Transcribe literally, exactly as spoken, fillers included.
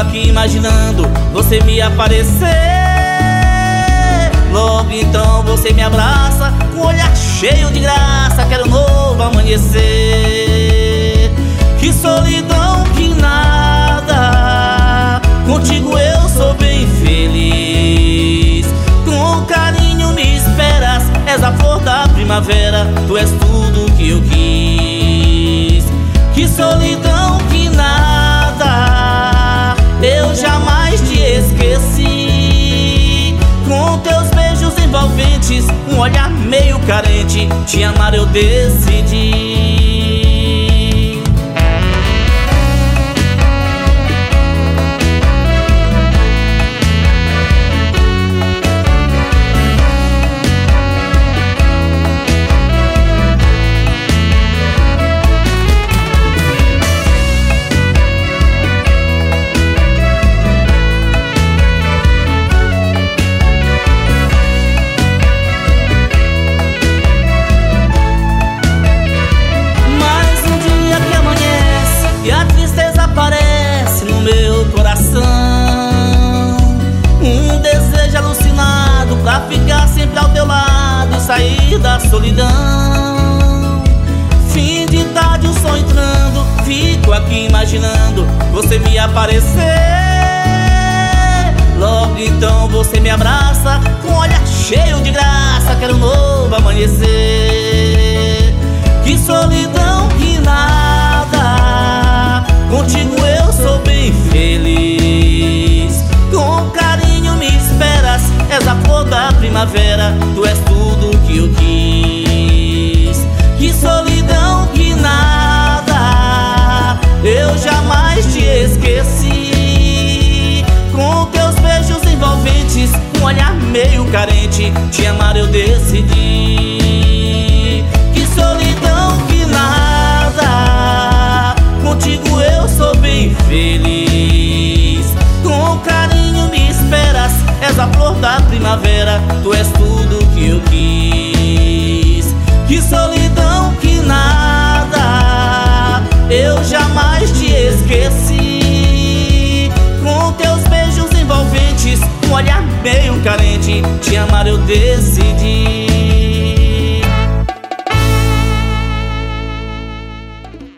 aqui imaginando você me aparecer. Logo então você me abraça com um olhar cheio de graça. Quero um novo amanhecer. Que solidão, que nada. Contigo eu sou bem feliz. Com carinho me esperas. És a flor da primavera. Tu és tudo que eu quis. Que solidão, que nada. Eu jamais te esqueci. Com teus beijos envolventes, um olhar meio carente, te amar eu decidi. Aparece no meu coração um desejo alucinado pra ficar sempre ao teu lado e sair da solidão. Fim de tarde, o som entrando, fico aqui imaginando você me aparecer. Logo então você me abraça com um olhar cheio de graça. Quero um novo amanhecer. Que solidão, que nada. Contigo eu sou bem feliz. Com carinho me esperas. És a flor da primavera. Tu és tudo que eu quis. Que solidão, que nada. Eu jamais te esqueci. Com teus beijos envolventes, um olhar meio carente, te amar eu decidi. Que solidão, que nada. Contigo eu sou bem feliz. Com carinho me esperas. És a flor da primavera. Tu és tudo que eu quis. Que solidão, que nada. Eu jamais te esqueci. Com teus beijos envolventes, um olhar meio carente, te amar eu decidi.